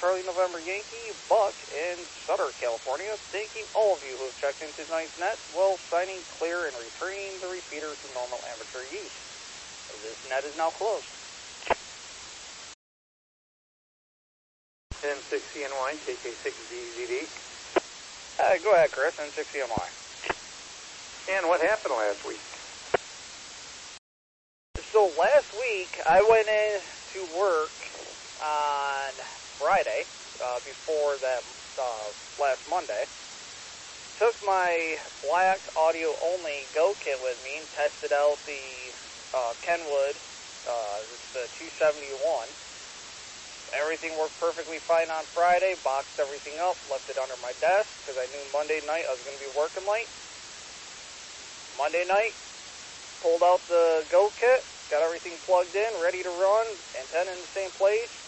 Charlie November Yankee, Buck in Sutter, California, thanking all of you who have checked into tonight's net while signing clear and returning the repeater to normal amateur use. This net is now closed. 10-6CNY, KK6ZZD. Go ahead, Chris, N6CNY. And what happened last week? So last week, I went in to work on Friday, before that last Monday. Took my black audio-only Go kit with me and tested out the Kenwood, the 271. Everything worked perfectly fine on Friday, boxed everything up, left it under my desk because I knew Monday night I was going to be working late. Monday night, pulled out the Go kit, got everything plugged in, ready to run, antenna in the same place,